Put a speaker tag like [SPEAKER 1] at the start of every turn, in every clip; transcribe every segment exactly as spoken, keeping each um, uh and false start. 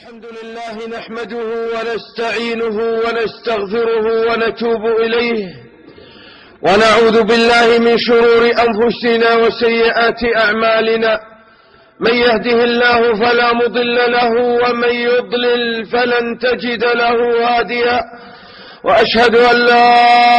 [SPEAKER 1] الحمد لله نحمده ونستعينه ونستغفره ونتوب إليه ونعوذ بالله من شرور أنفسنا وسيئات أعمالنا. من يهده الله فلا مضل له ومن يضلل فلن تجد له هاديا، وأشهد أن لا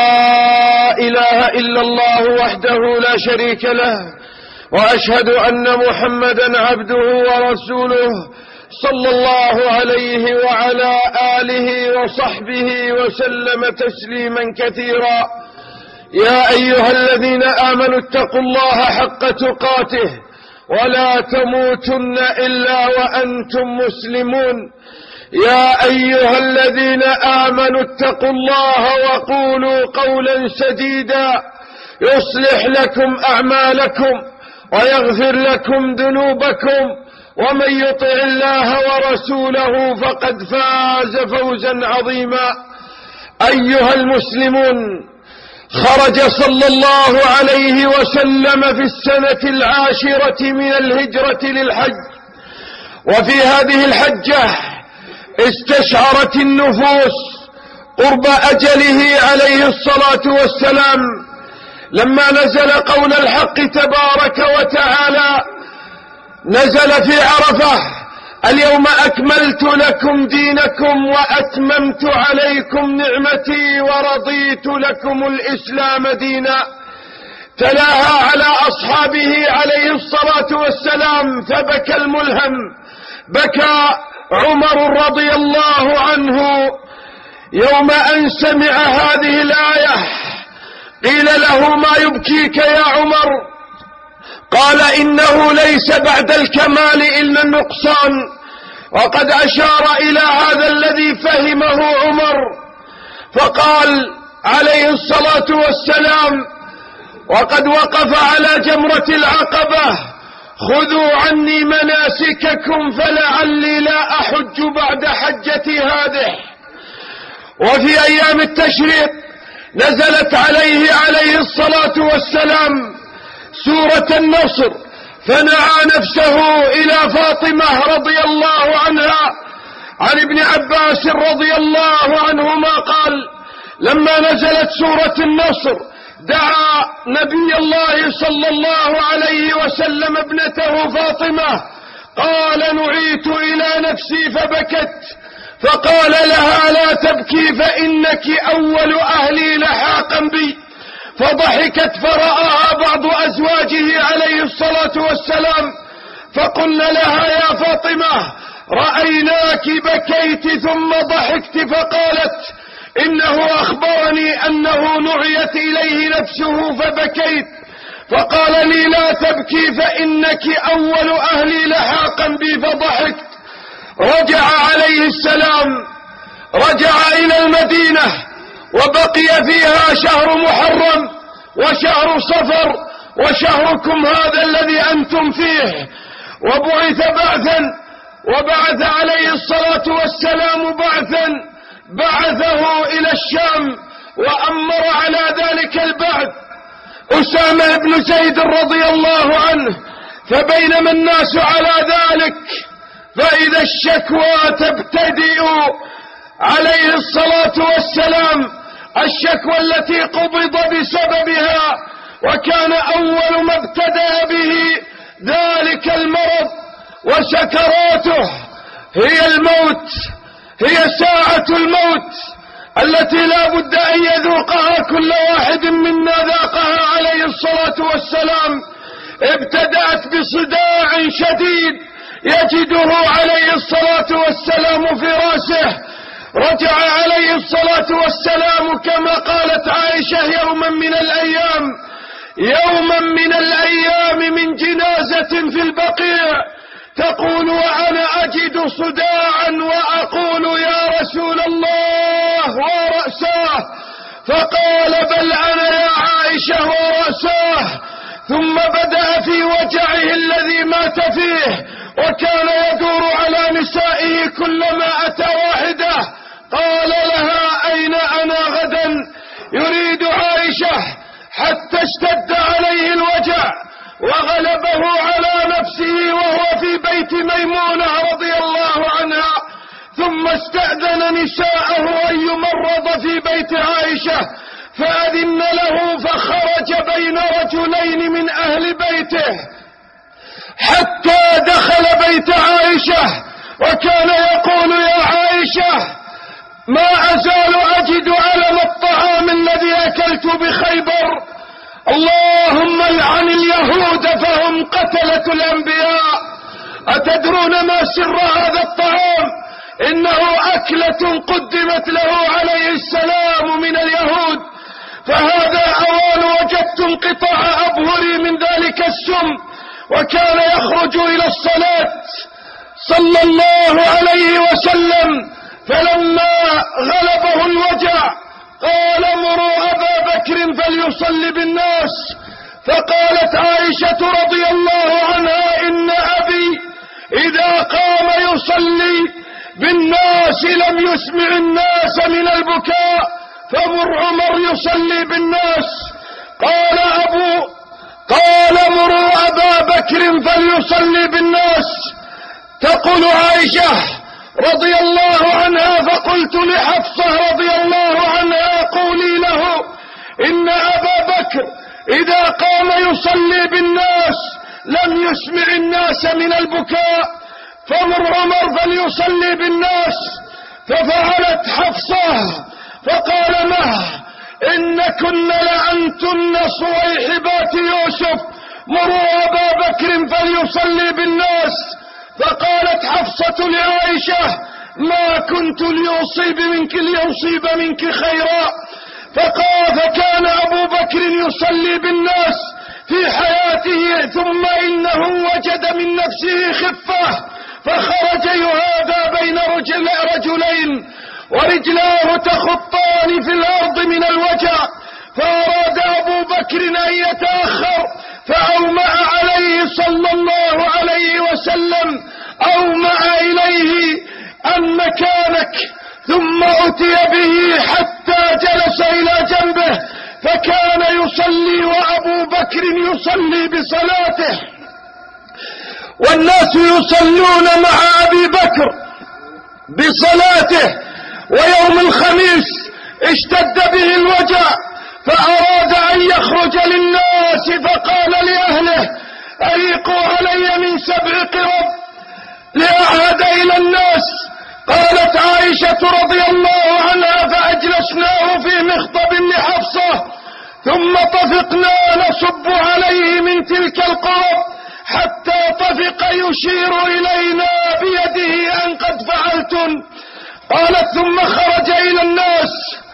[SPEAKER 1] إله إلا الله وحده لا شريك له، وأشهد أن محمدا عبده ورسوله صلى الله عليه وعلى آله وصحبه وسلم تسليما كثيرا. يا أيها الذين آمنوا اتقوا الله حق تقاته ولا تموتن إلا وأنتم مسلمون. يا أيها الذين آمنوا اتقوا الله وقولوا قولا سديدا يصلح لكم أعمالكم ويغفر لكم ذنوبكم، ومن يطع الله ورسوله فقد فاز فوزا عظيما. أيها المسلمون، خرج صلى الله عليه وسلم في السنة العاشرة من الهجرة للحج، وفي هذه الحجة استشعرت النفوس قرب أجله عليه الصلاة والسلام، لما نزل قول الحق تبارك وتعالى، نزل في عرفة: اليوم أكملت لكم دينكم وأتممت عليكم نعمتي ورضيت لكم الإسلام دينا. تلاها على أصحابه عليه الصلاة والسلام فبكى الملهم، بكى عمر رضي الله عنه يوم أن سمع هذه الآية. قيل له: ما يبكيك يا عمر؟ قال: إنه ليس بعد الكمال إلا النقصان. وقد أشار إلى هذا الذي فهمه عمر، فقال عليه الصلاة والسلام وقد وقف على جمرة العقبة: خذوا عني مناسككم فلعلي لا أحج بعد حجتي هذه. وفي أيام التشريق نزلت عليه عليه الصلاة والسلام سورة النصر، فنعى نفسه إلى فاطمة رضي الله عنها. عن ابن عباس رضي الله عنهما قال: لما نزلت سورة النصر دعا نبي الله صلى الله عليه وسلم ابنته فاطمة، قال: نعيت إلى نفسي فبكت، فقال لها: لا تبكي فإنك أول أهلي لحاقا بي. فضحكت، فرآها بعض أزواجه عليه الصلاة والسلام، فقلنا لها: يا فاطمة، رأيناك بكيت ثم ضحكت. فقالت: إنه أخبرني أنه نعيت إليه نفسه فبكيت، فقال لي: لا تبكي فإنك أول أهلي لحاقا بي. فضحكت. رجع عليه السلام، رجع إلى المدينة، وبقي فيها شهر محرم وشهر صفر وشهركم هذا الذي أنتم فيه، وبعث بعثا، وبعث عليه الصلاة والسلام بعثا بعثه إلى الشام، وأمر على ذلك البعث أسامة بن زيد رضي الله عنه. فبينما الناس على ذلك فإذا الشكوى تبتدئ عليه الصلاة والسلام، الشكوى التي قبض بسببها، وكان أول ما ابتدأ به ذلك المرض وسكراته هي الموت، هي ساعة الموت التي لا بد أن يذوقها كل واحد منا ذاقها عليه الصلاة والسلام. ابتدأت بصداع شديد يجده عليه الصلاة والسلام في رأسه. رجع عليه الصلاة والسلام كما قالت عائشة يوما من الأيام، يوما من الأيام من جنازة في البقيع، تقول: وأنا أجد صداعا وأقول: يا رسول الله ورأساه. فقال: بل أنا يا عائشة ورأساه. ثم بدأ في وجعه الذي مات فيه، وكان يدور على نسائه كلما أتى واحدة قال لها: أين أنا غدا؟ يريد عائشة، حتى اشتد عليه الوجع وغلبه على نفسه وهو في بيت ميمونة رضي الله عنها. ثم استأذن نساءه أن يمرض في بيت عائشة فأذن له، فخرج بين رجلين من أهل بيته حتى دخل بيت عائشة، وكان يقول: يا عائشة، ما أزال أجد ألم الطعام الذي أكلت بخيبر، اللهم لعن اليهود فهم قتلة الأنبياء. أتدرون ما سر هذا الطعام؟ إنه أكلة قدمت له عليه السلام من اليهود، فهذا أوان وجدت انقطاع أبهري من ذلك السم. وكان يخرج إلى الصلاة صلى الله عليه وسلم، فلما غلبه الوجع قال: مروا أبا بكر فليصلي بالناس. فقالت عائشة رضي الله عنها: إن أبي إذا قام يصلي بالناس لم يسمع الناس من البكاء، فمر عمر يصلي بالناس. قال أبو قال: مروا أبا بكر فليصلي بالناس. تقول عائشة رضي الله عنها: فقلت لحفصة رضي الله عنها: قولي له إن أبا بكر إذا قام يصلي بالناس لم يسمع الناس من البكاء، فمر عمر فليصلي بالناس. ففعلت حفصة فقال: مه إن كن لأنتن صويحبات يوسف، مروا أبا بكر فليصلي بالناس. فقالت حفصة لعائشة: ما كنت ليصيب منك ليصيب منك خيرا. فقال: فكان أبو بكر يصلي بالناس في حياته، ثم إنه وجد من نفسه خفة فخرج يهادى بين رجل رجلين ورجلاه تخطان في الأرض من الوجع، فأراد أبو بكر أن يتأخر فأومأ عليه صلى الله عليه وسلم، أومأ إليه أن مكانك، ثم أتي به حتى جلس إلى جنبه، فكان يصلي وأبو بكر يصلي بصلاته، والناس يصلون مع أبي بكر بصلاته. ويوم الخميس اشتد به الوجع فأراد أن يخرج للناس، فقال لأهله: أريقوا علي من سبع قرب لأعهد إلى الناس. قالت عائشة رضي الله عنها: فأجلسناه في مخطب لحفصة، ثم طفقنا نصب عليه من تلك القرب حتى طفق يشير إلينا بيده أن قد فعلتن. قالت: ثم خرج إلى الناس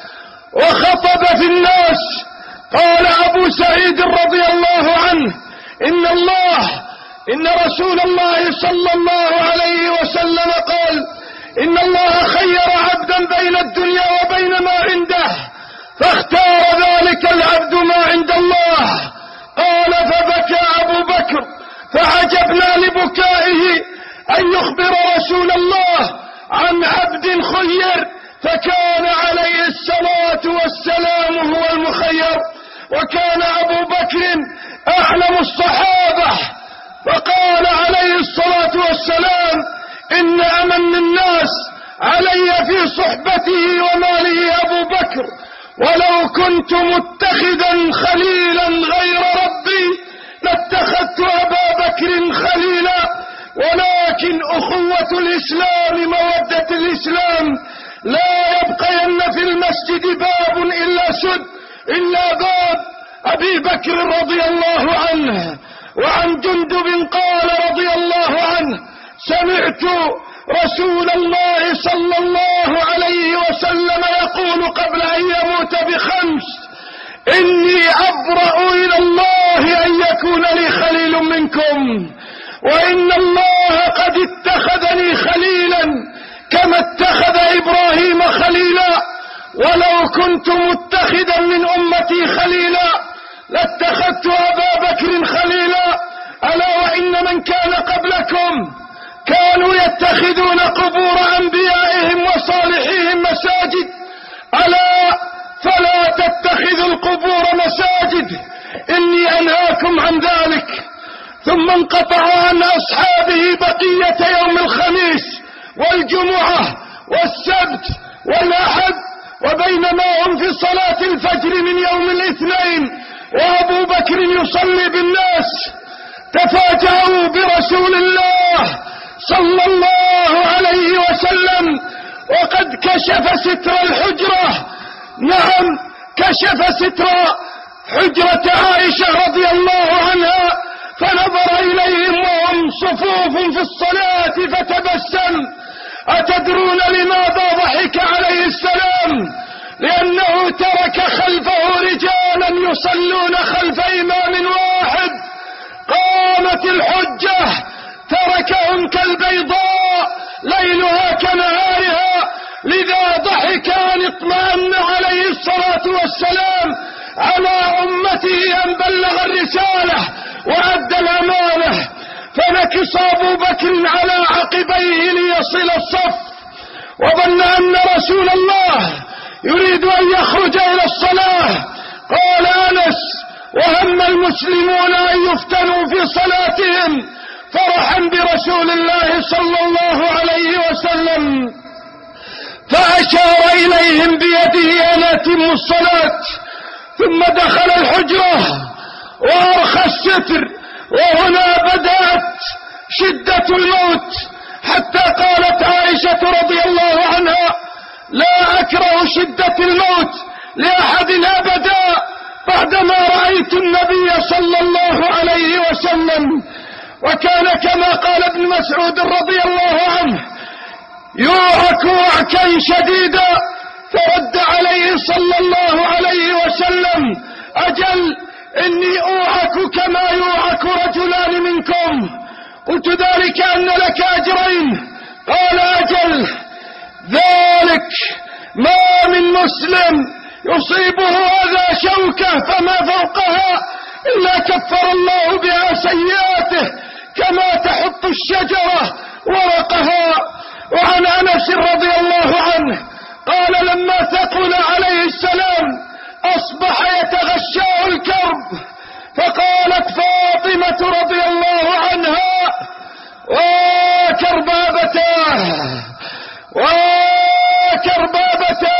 [SPEAKER 1] وخطب في الناس. قال أبو سعيد رضي الله عنه: إن الله إن رسول الله صلى الله عليه وسلم قال: إن الله خير عبدا بين الدنيا وبين ما عنده، فاختار ذلك العبد ما عند الله. قال: فبكى أبو بكر، فعجبنا لبكائه أن يخبر رسول الله عن عبد خير، فكان عليه الصلاة والسلام هو المخير. وكان أبو بكر أعلم الصحابة، فقال عليه الصلاة والسلام: إن أمن الناس علي في صحبته وماله أبو بكر، ولو كنت متخذا خليلا غير ربي لاتخذت أبا بكر خليلا. ولكن أخوة الإسلام مودة الإسلام، لا يبقين في المسجد باب إلا سد إلا باب أبي بكر رضي الله عنه. وعن جندب قال رضي الله عنه: سمعت رسول الله صلى الله عليه وسلم يقول قبل أن يموت بخمس: إني أبرأ إلى الله أن يكون لي خليل منكم، وإن الله قد اتخذني خليلا كما اتخذ إبراهيم خليلا، ولو كنت متخذا من أمتي خليلا لاتخذت أبا بكر خليلا. ألا وإن من كان قبلكم كانوا يتخذون قبور أنبيائهم وصالحيهم مساجد، ألا فلا تتخذوا القبور مساجد، إني أنهاكم عن ذلك. ثم انقطع عن أصحابه بقية يوم الخميس والجمعة والسبت والأحد، وبينما هم في صلاة الفجر من يوم الاثنين وأبو بكر يصلي بالناس تفاجأوا برسول الله صلى الله عليه وسلم وقد كشف ستر الحجرة. نعم، كشف ستر حجرة عائشة رضي الله عنها، فنظر إليهم وهم صفوف في الصلاة فتبسم. أتدرون لماذا ضحك عليه السلام؟ لأنه ترك خلفه رجالا يصلون خلف إمام واحد، قامت الحجة، تركهم كالبيضاء ليلها كنهارها. لذا ضحك أن اطمأن عليه الصلاة والسلام على أمته أن بلغ الرسالة وأدى الأمانة، فنكص أبو بكر على عقبيه ليصل الصف، وظن أن رسول الله يريد أن يخرج إلى الصلاة. قال أنس: وهم المسلمون أن يفتنوا في صلاتهم فرحا برسول الله صلى الله عليه وسلم، فأشار إليهم بيده أن أتموا الصلاة، ثم دخل الحجرة وأرخى الستر. وهنا بدأت شدة الموت، حتى قالت عائشة رضي الله عنها: لا أكره شدة الموت لأحد أبدا بعدما رأيت النبي صلى الله عليه وسلم. وكان كما قال ابن مسعود رضي الله عنه: يوعك وعكا شديدا، فرد عليه صلى الله عليه وسلم: أجل، إني أوعك كما يوعك رجلان منكم. قلت: ذلك أن لك أجرين. قال: أجل، ذلك ما من مسلم يصيبه أذى شوكة فما فوقها إلا كفر الله بها سيئاته كما تحط الشجرة ورقها. وعن أنس رضي الله عنه قال: لما ثقل عليه السلام أصبح يتغشاه الكرب، فقالت فاطمة رضي الله عنها: وكربابتاه وكربابتاه.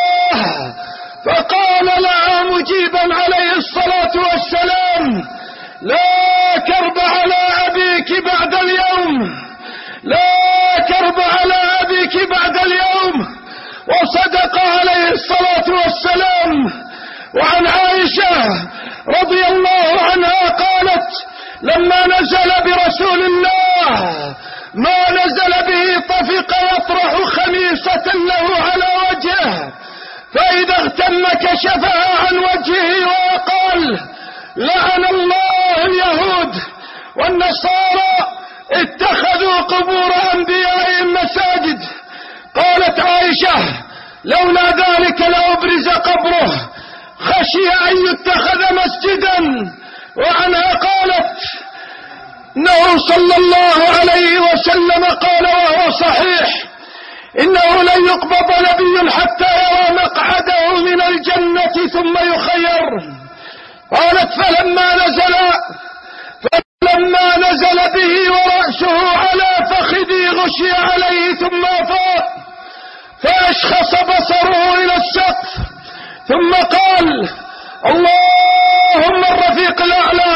[SPEAKER 1] فقال لها مجيبا عليه الصلاة والسلام: لا كرب على أبيك بعد اليوم، لا كرب على أبيك بعد اليوم. وصدق عليه الصلاة والسلام. وعن عائشة رضي الله عنها قالت: لما نزل برسول الله ما نزل به طفق يطرح خميصة له على وجهه، فإذا اغتم كشفها عن وجهه وقال: لعن الله اليهود والنصارى اتخذوا قبور أنبيائهم مساجد. قالت عائشة: لولا ذلك لأبرز قبره خشي أن يتخذ مسجدا. وعنها قالت: إنه صلى الله عليه وسلم قال وهو صحيح: إنه لن يقبض نبي حتى يرى مقعده من الجنة ثم يخير. قالت: فلما نزل فلما نزل به ورأسه على فخذي غشي عليه ثم أفاق، فأشخص بصره إلى السقف، ثم قال: اللهم الرفيق الأعلى،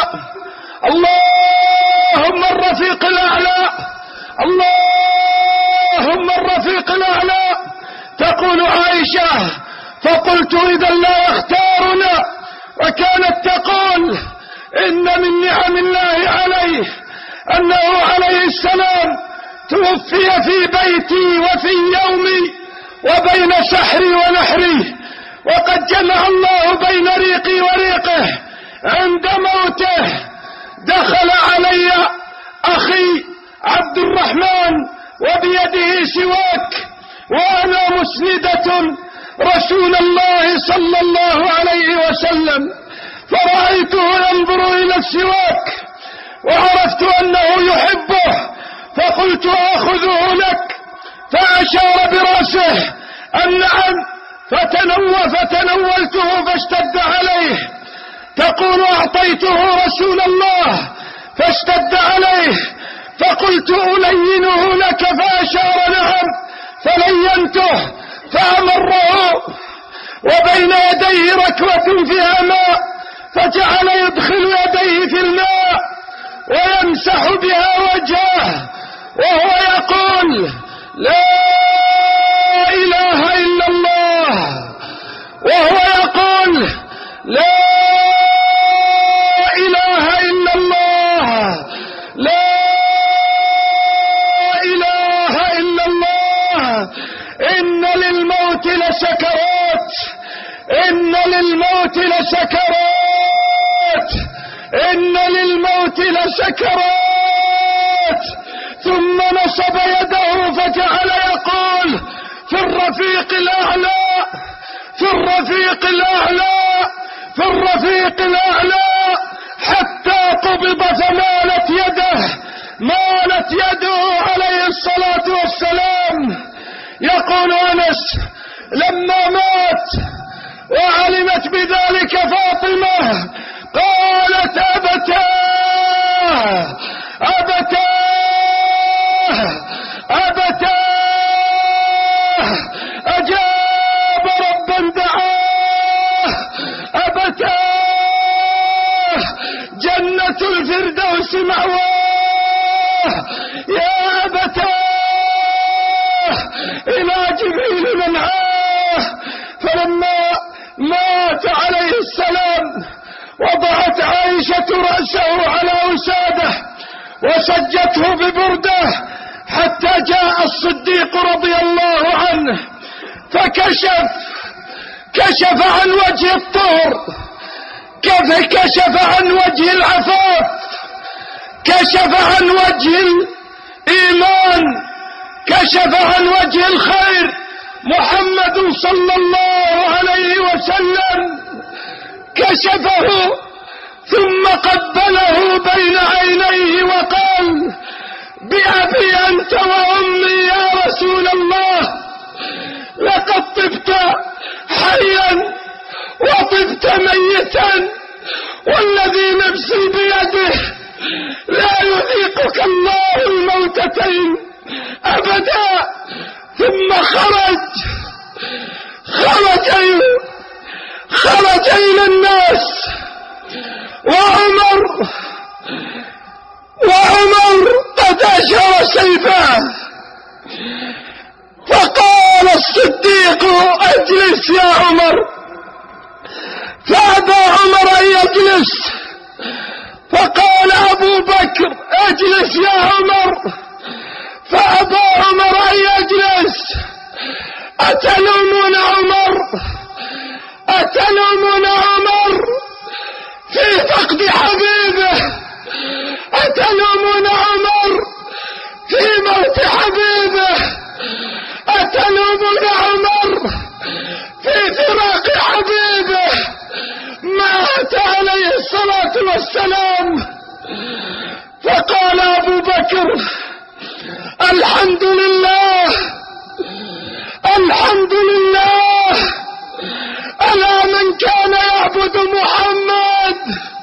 [SPEAKER 1] اللهم الرفيق الأعلى، اللهم الرفيق الأعلى. تقول عائشة: فقلت إذا لا يختارنا. وكانت تقول: إن من نعم الله عليه أنه عليه السلام توفي في بيتي وفي يومي وبين سحري ونحري، وقد جمع الله بين ريقي وريقه عند موته. دخل علي أخي عبد الرحمن وبيده سواك وأنا مسندة رسول الله صلى الله عليه وسلم، فرأيته ينظر إلى السواك وعرفت أنه يحبه، فقلت: أخذه لك. فأشار برأسه أن نعم، فتنو فتنولته فاشتد عليه. تقول: أعطيته رسول الله فاشتد عليه، فقلت: ألينه لك، فأشار نعم، فلينت موته فأمره وبين يديه ركوة فيها ماء، فجعل يدخل يديه في الماء ويمسح بها وجهه وهو يقول لا إله إلا الله، وهو يقول لا إله إلا الله، لا إله إلا الله. إن للموت لسكرات، إن للموت لسكرات، إن للموت لسكرات. ثم نصب يده فجعل يقول في الرفيق الأعلى، في الرفيق الأعلى، في الرفيق الأعلى، حتى قبض فمالت يده، مالت يده عليه الصلاة والسلام. يقول أنس لما مات وعلمت بذلك فاطمة قالت أبتاه أبتاه أبتاه، أجاب ربا دعاه، أبتاه جنة الفردوس مأواه، يا أبتاه إلى جبريل منعاه. فلما مات عليه السلام وضعت عائشة رأسه على وساده وسجته ببرده حتى جاء الصديق رضي الله عنه فكشف، كشف عن وجه الطهر، كيف كشف عن وجه العفاف، كشف عن وجه الإيمان، كشف عن وجه الخير محمد صلى الله عليه وسلم، كشفه ثم قبله بين عينيه وقال بأبي أنت وأمي يا رسول الله، لقد طبت حيا وطبت ميتا، والذي نفسي بيده لا يذيقك الله الموتتين أبدا. ثم خرج خرج خرج إلى الناس، وعمر وعمر قد أشهر سيفه، فقال الصديق اجلس يا عمر، فأبى عمر أن يجلس، فقال أبو بكر اجلس يا عمر، فأبى عمر أن يجلس. أتلومون عمر، أتلومون عمر في فقد حبيبه، أتلومون عمر في موت حبيبه، أتلومون عمر في فراق حبيبه. مات عليه الصلاة والسلام. فقال أبو بكر الحمد لله، الحمد لله، ألا من كان يعبد محمد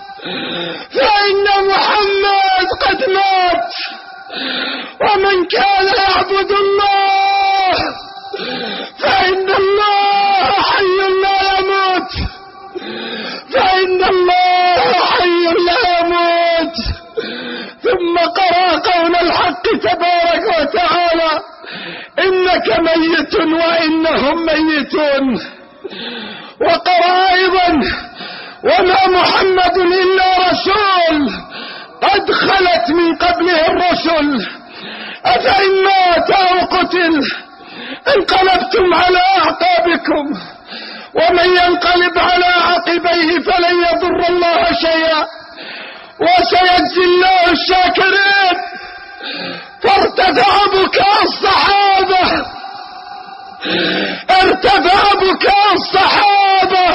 [SPEAKER 1] فإن محمد قد مات، ومن كان يعبد الله فإن الله حي لا يموت، فإن الله حي لا يموت. ثم قرأ قول الحق تبارك وتعالى إنك ميت وإنهم ميتون. وقرأ أيضا وما محمد إلا رسول قد خلت من قبله الرسل أفإن مات أو قتل انقلبتم على أعقابكم ومن ينقلب على عقبيه فلن يضر الله شيئا وسيجزي الله الشاكرين. فارتفع بكاء الصحابة، ارتفع بكاء الصحابة،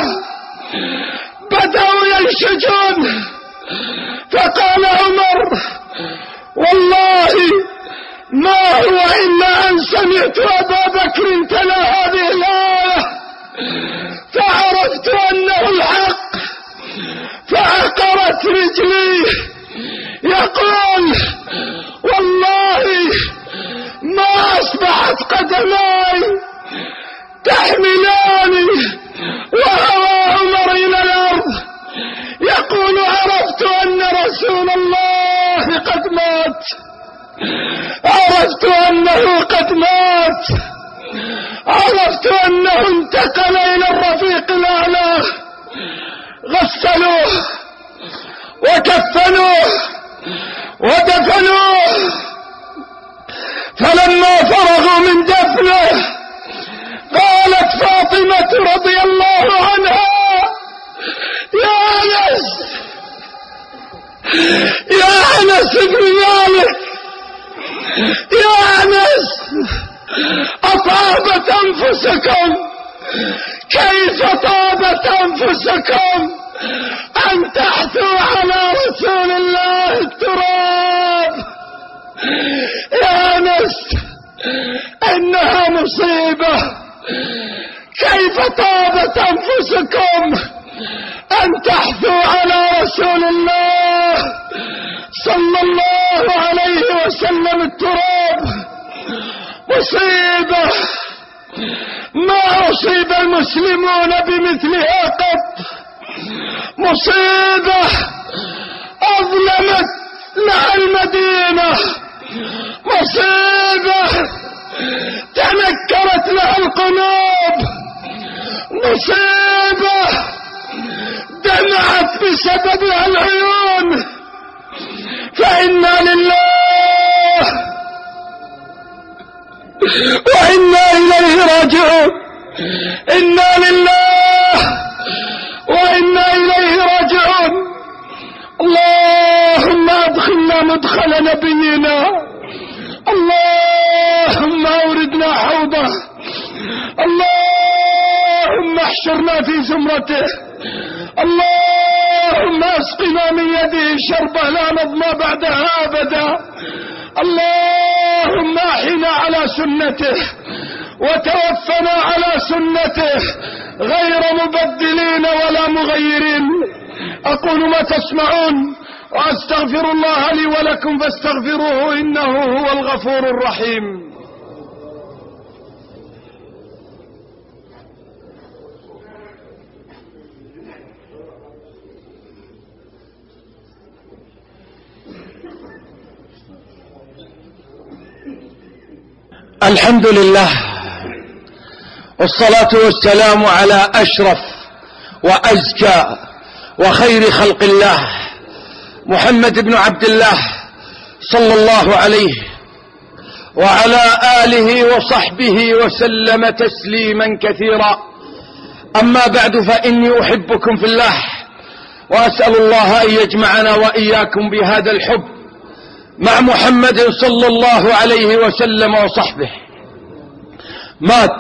[SPEAKER 1] بدأوا ينشجون. فقال عمر والله ما هو إلا أن سمعت أبا بكر تلا هذه الآية فعرفت أنه الحق، فعقرت رجلي يقول والله ما أصبحت قدماي تحملاني وهوى عمر إلى الأرض يقول عرفت أن رسول الله قد مات، عرفت أنه قد مات، عرفت أنه انتقل إلى الرفيق الأعلى. غسلوه وكفنوه ودفنوه، فلما فرغوا من دفنه قالت فاطمة رضي الله عنها: يا أنس، يا أنس ابن مالك، يا أنس، أطابت أنفسكم، كيف طابت أنفسكم أن تحثوا على رسول الله التراب؟ يا أنس، إنها مصيبة. كيف طابت أنفسكم أن تحثوا على رسول الله صلى الله عليه وسلم التراب؟ مصيبة ما أصيب المسلمون بمثلها قط، مصيبة أظلمت لها المدينة، مصيبة تنكرت لها القلوب، مصيبة دمعت بسببها العيون. فإنا لله وإنا إليه راجعون، إنا لله وإنا إليه راجعون. اللهم أدخلنا مدخل نبينا، اللهم أوردنا حوضه، اللهم احشرنا في زمرته، اللهم اسقنا من يده شربة لا نظمى بعدها أبدا، اللهم احنا على سنته وتوفنا على سنته غير مبدلين ولا مغيرين. أقول ما تسمعون وأستغفر الله لي ولكم فاستغفروه إنه هو الغفور الرحيم. الحمد لله والصلاة والسلام على أشرف وأزكى وخير خلق الله محمد بن عبد الله صلى الله عليه وعلى آله وصحبه وسلم تسليما كثيرا. أما بعد، فإني أحبكم في الله، وأسأل الله أن يجمعنا وإياكم بهذا الحب مع محمد صلى الله عليه وسلم وصحبه. مات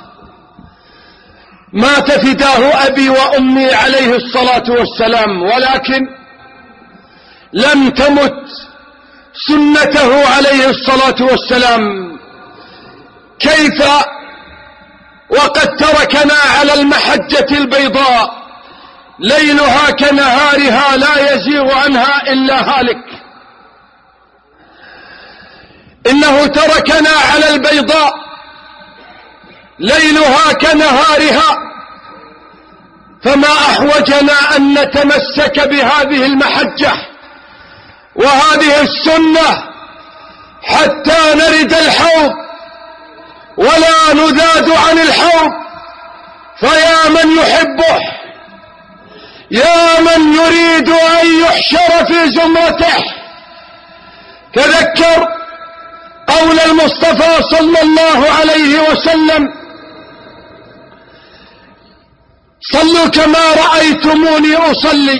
[SPEAKER 1] مات فداه أبي وأمي عليه الصلاة والسلام، ولكن لم تمت سنته عليه الصلاة والسلام. كيف وقد تركنا على المحجة البيضاء ليلها كنهارها لا يزيغ عنها إلا هالك. إنه تركنا على البيضاء ليلها كنهارها، فما أحوجنا أن نتمسك بهذه المحجة وهذه السنة حتى نرد الحوض ولا نذاد عن الحوض. فيا من يحبه، يا من يريد أن يحشر في زمرته، تذكر قول المصطفى صلى الله عليه وسلم: صلوا كما رأيتموني أصلي.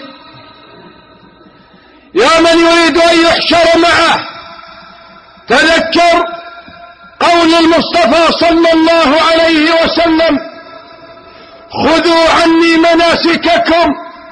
[SPEAKER 1] يا من يريد أن يحشر معه، تذكر قول المصطفى صلى الله عليه وسلم: خذوا عني مناسككم.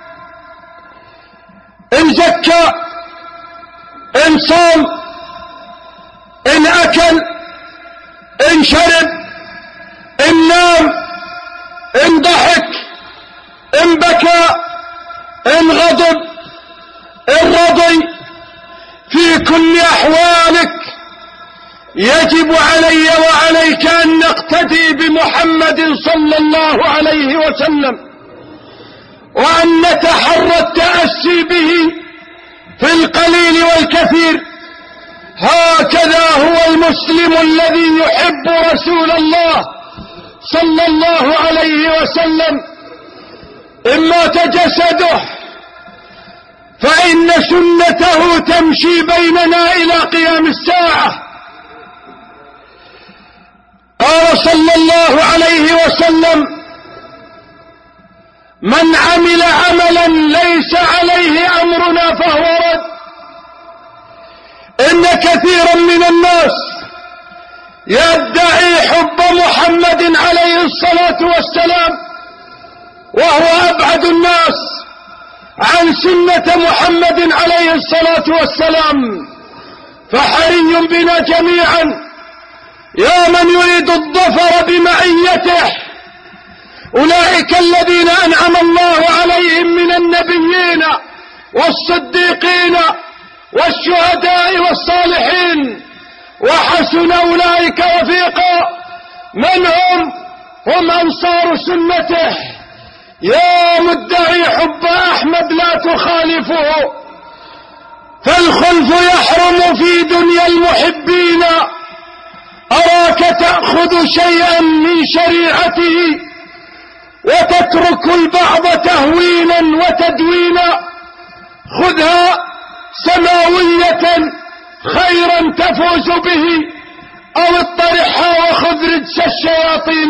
[SPEAKER 1] إن زكى، إن صام، إن أكل، إن شرب، إن نام، إن ضحك، إن بكى، إن غضب، إن رضي، في كل أحوالك يجب علي وعليك أن نقتدي بما محمد صلى الله عليه وسلم، وأن نتحرى التأسي به في القليل والكثير. هكذا هو المسلم الذي يحب رسول الله صلى الله عليه وسلم. إن مات جسده فإن سنته تمشي بيننا إلى قيام الساعة. قال صلى الله عليه وسلم: من عمل عملا ليس عليه أمرنا فهو رد. إن كثيرا من الناس يدعي حب محمد عليه الصلاة والسلام، وهو أبعد الناس عن سنة محمد عليه الصلاة والسلام. فحري بنا جميعا يا من يريد الظفر بمعيته، أولئك الذين أنعم الله عليهم من النبيين والصديقين والشهداء والصالحين، وحسن أولئك رفيقا. من هم؟ هم أنصار سنته. يا مدعي حب أحمد لا تخالفه، فالخلف يحرم في دنيا المحبين. أراك تأخذ شيئا من شريعته وتترك البعض تهوينا وتدوينا. خذها سماوية خيرا تفوز به، أو اطرحها وخذ رجس الشياطين.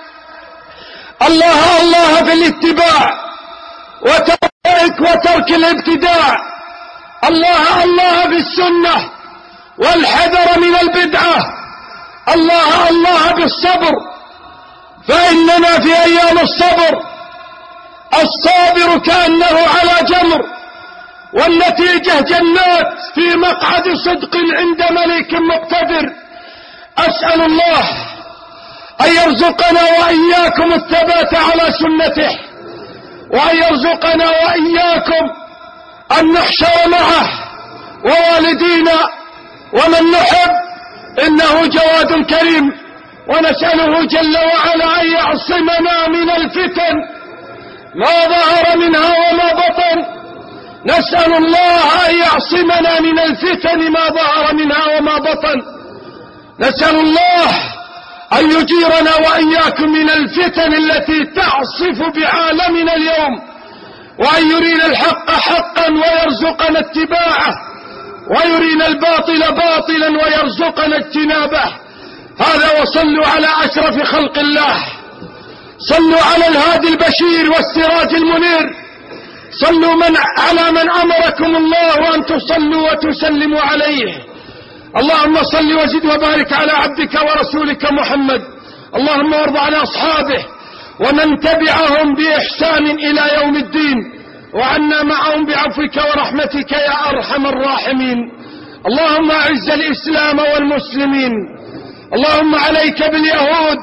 [SPEAKER 1] الله الله في الاتباع وترك وترك الابتداع. الله الله في السنة والحذر من البدعة. الله الله بالصبر، فإننا في أيام الصبر. الصابر كأنه على جمر، والنتيجة جنات في مقعد صدق عند ملك مقتدر. أسأل الله أن يرزقنا وإياكم الثبات على سنته، وأن يرزقنا وإياكم أن نحشر معه ووالدينا ومن نحب، إنه جواد كريم. ونسأله جل وعلا أن يعصمنا من الفتن ما ظهر منها وما بطن. نسأل الله أن يعصمنا من الفتن ما ظهر منها وما بطن. نسأل الله أن يجيرنا وإياكم من الفتن التي تعصف بعالمنا اليوم، وأن يرينا الحق حقا ويرزقنا اتباعه، ويرينا الباطل باطلا ويرزقنا اجتنابه. هذا وصلوا على أشرف خلق الله، صلوا على الهادي البشير والسراج المنير، صلوا من على من أمركم الله أن تصلوا وتسلموا عليه. اللهم صل وزد وبارك على عبدك ورسولك محمد. اللهم وارض عن أصحابه ومن تبعهم بإحسان إلى يوم الدين، وعنا معهم بعفوك ورحمتك يا أرحم الراحمين. اللهم أعز الإسلام والمسلمين. اللهم عليك باليهود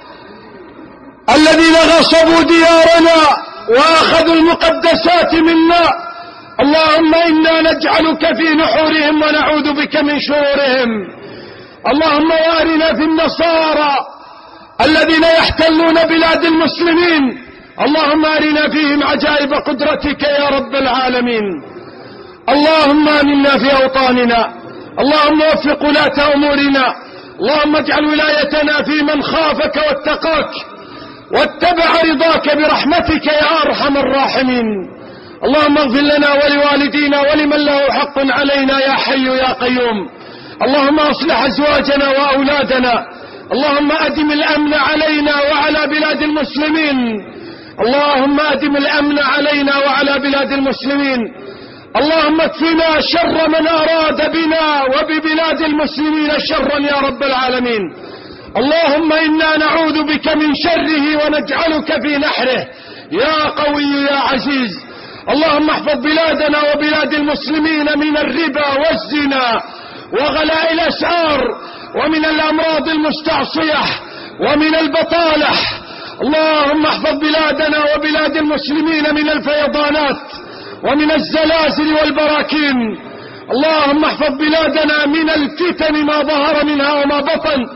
[SPEAKER 1] الذين غصبوا ديارنا وأخذوا المقدسات منا. اللهم إنا نجعلك في نحورهم ونعوذ بك من شرورهم. اللهم وارنا في النصارى الذين يحتلون بلاد المسلمين. اللهم أرنا فيهم عجائب قدرتك يا رب العالمين. اللهم آمنا في أوطاننا. اللهم وفق ولاة أمورنا. اللهم اجعل ولايتنا في من خافك واتقاك واتبع رضاك برحمتك يا أرحم الراحمين. اللهم اغفر لنا ولوالدينا ولمن له حق علينا يا حي يا قيوم. اللهم اصلح أزواجنا وأولادنا. اللهم أدم الأمن علينا وعلى بلاد المسلمين. اللهم أدم الأمن علينا وعلى بلاد المسلمين. اللهم اكفنا شر من أراد بنا وببلاد المسلمين شرا يا رب العالمين. اللهم إنا نعوذ بك من شره ونجعلك في نحره يا قوي يا عزيز. اللهم احفظ بلادنا وبلاد المسلمين من الربا والزنا وغلاء الأسعار ومن الأمراض المستعصية ومن البطالة. اللهم احفظ بلادنا وبلاد المسلمين من الفيضانات ومن الزلازل والبراكين. اللهم احفظ بلادنا من الفتن ما ظهر منها وما بطن،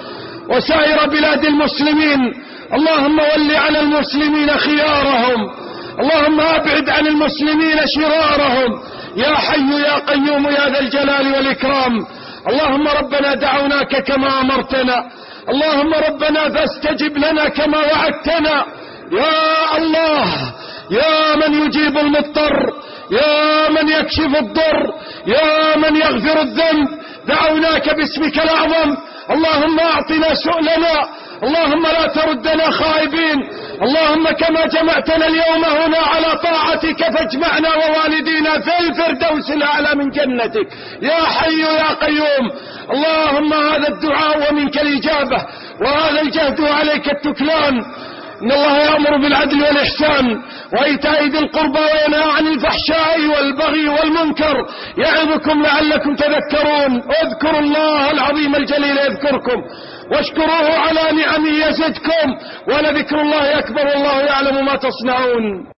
[SPEAKER 1] وسائر بلاد المسلمين. اللهم ول على المسلمين خيارهم، اللهم أبعد عن المسلمين شرارهم، يا حي يا قيوم يا ذا الجلال والإكرام. اللهم ربنا دعوناك كما أمرتنا، اللهم ربنا فاستجب لنا كما وعدتنا. يا الله، يا من يجيب المضطر، يا من يكشف الضر، يا من يغفر الذنب، دعوناك باسمك الأعظم. اللهم أعطنا سؤلنا، اللهم لا تردنا خائبين. اللهم كما جمعتنا اليوم هنا على طاعتك فاجمعنا ووالدينا في الفردوس الأعلى من جنتك يا حي يا قيوم. اللهم هذا الدعاء ومنك الإجابة، وهذا الجهد وعليك التكلان. إن الله يأمر بالعدل والإحسان وإيتاء ذي القربى وينهى عن الفحشاء والبغي والمنكر يعظكم لعلكم تذكرون. اذكروا الله العظيم الجليل يذكركم، واشكروه على نعمه يزدكم، ولذكر الله أكبر والله يعلم ما تصنعون.